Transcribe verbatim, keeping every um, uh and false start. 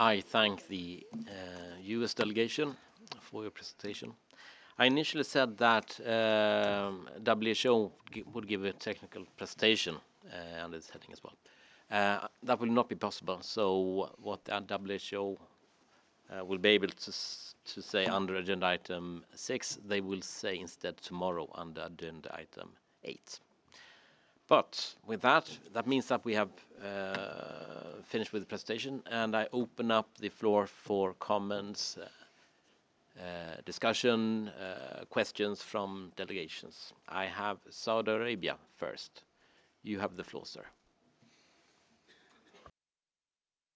I thank the uh, U S delegation for your presentation. I initially said that um, W H O gi- would give a technical presentation uh, under this heading as well. Uh, that will not be possible. So what the W H O uh, will be able to s- to say under agenda item six, they will say instead tomorrow under agenda item eight. But with that, that means that we have uh, finished with the presentation, and I open up the floor for comments, uh, uh, discussion, uh, questions from delegations. I have Saudi Arabia first. You have the floor, sir.